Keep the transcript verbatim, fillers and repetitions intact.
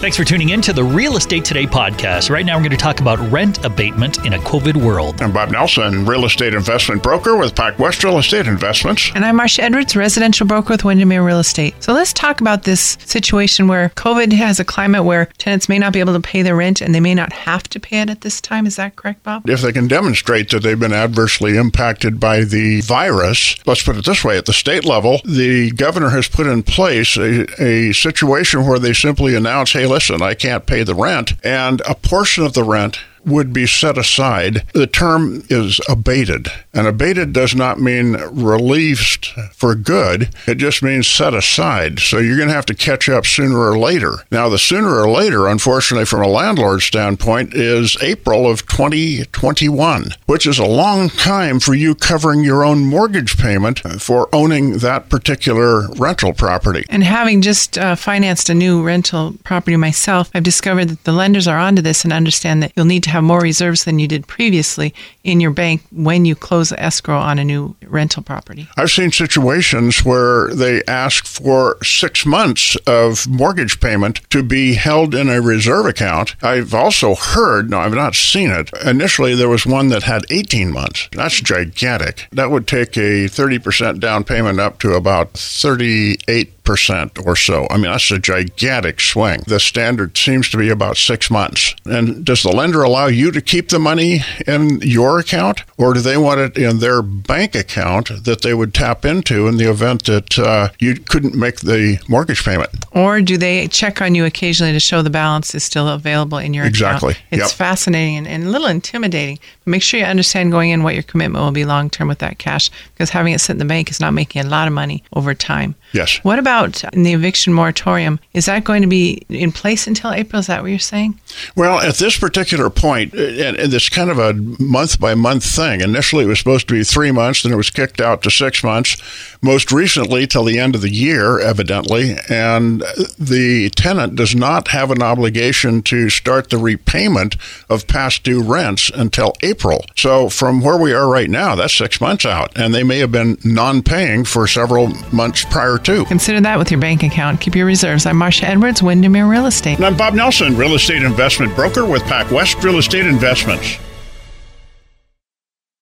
Thanks for tuning in to the Real Estate Today podcast. Right now, we're going to talk about rent abatement in a COVID world. I'm Bob Nelson, real estate investment broker with PacWest Real Estate Investments. And I'm Marcia Edwards, residential broker with Windermere Real Estate. So let's talk about this situation where COVID has a climate where tenants may not be able to pay their rent and they may not have to pay it at this time. Is that correct, Bob? If they can demonstrate that they've been adversely impacted by the virus, let's put it this way, at the state level, the governor has put in place a, a situation where they simply announce, hey, listen, I can't pay the rent, and a portion of the rent would be set aside. The term is abated. And abated does not mean released for good. It just means set aside. So you're going to have to catch up sooner or later. Now, the sooner or later, unfortunately, from a landlord standpoint, is April of twenty twenty-one, which is a long time for you covering your own mortgage payment for owning that particular rental property. And having just uh, financed a new rental property myself, I've discovered that the lenders are onto this and understand that you'll need to have more reserves than you did previously in your bank when you close the escrow on a new rental property. I've seen situations where they ask for six months of mortgage payment to be held in a reserve account. I've also heard, no, I've not seen it, initially there was one that had eighteen months. That's gigantic. That would take a thirty percent down payment up to about thirty-eight percent or so. I mean, that's a gigantic swing. The standard seems to be about six months. And does the lender allow you to keep the money in your account, or do they want it in their bank account that they would tap into in the event that uh, you couldn't make the mortgage payment? Or do they check on you occasionally to show the balance is still available in your exactly. account? It's yep. fascinating and, and a little intimidating. But make sure you understand going in what your commitment will be long-term with that cash, because having it sit in the bank is not making a lot of money over time. Yes. What about in the eviction moratorium? Is that going to be in place until April? Is that what you're saying? Well, at this particular point, and it's kind of a month-by-month thing. Initially, it was supposed to be three months, then it was kicked out to six months. Most recently, till the end of the year, evidently. And the tenant does not have an obligation to start the repayment of past due rents until April. So from where we are right now, that's six months out. And they may have been non-paying for several months prior to. Consider that with your bank account. Keep your reserves. I'm Marcia Edwards, Windermere Real Estate. And I'm Bob Nelson, real estate investment broker with PacWest Real Estate Investments.